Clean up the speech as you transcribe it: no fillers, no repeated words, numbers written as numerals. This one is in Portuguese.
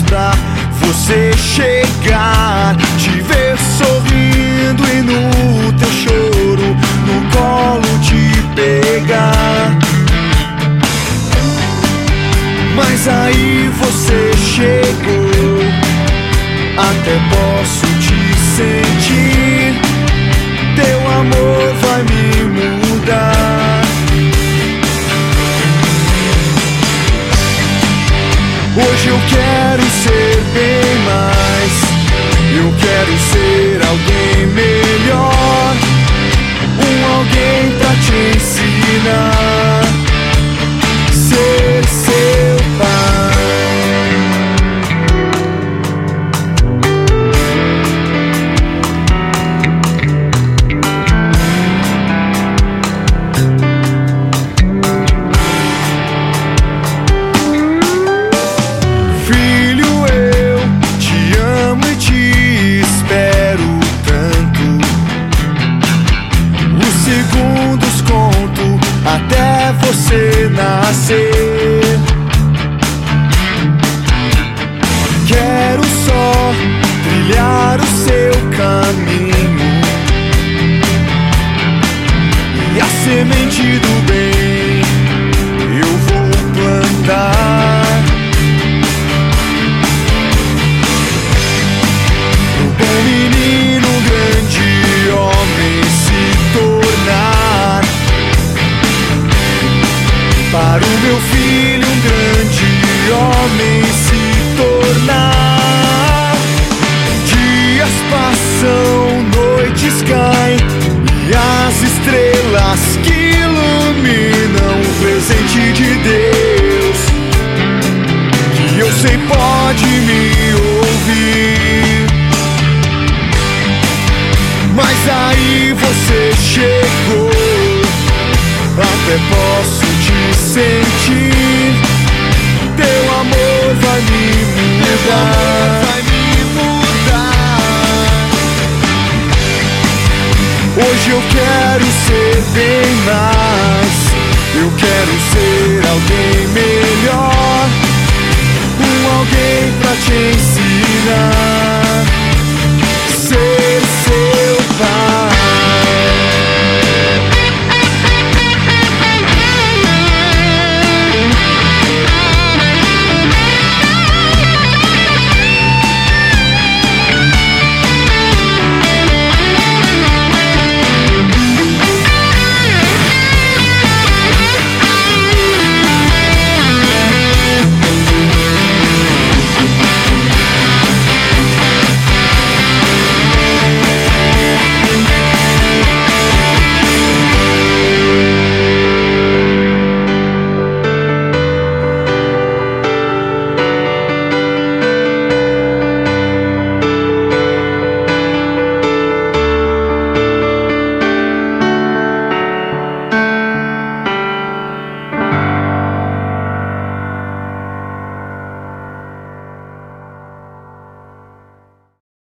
pra você chegar, te ver sorrindo e no teu choro no colo te pegar. Mas aí você chegou, até posso te sentir, teu amor vai me mudar. Hoje eu quero ser bem mais, eu quero ser alguém melhor, alguém pra te ensinar, ser seu pai. Segundos conto até você nascer. Quero só trilhar o seu caminho e a semente do bem eu vou plantar. O bom menino, um grande homem se tornar. Para o meu filho, um grande homem se tornar. Dias passam, noites caem, e as estrelas que iluminam o presente de Deus, que eu sei pode me ouvir. Mas aí você chegou,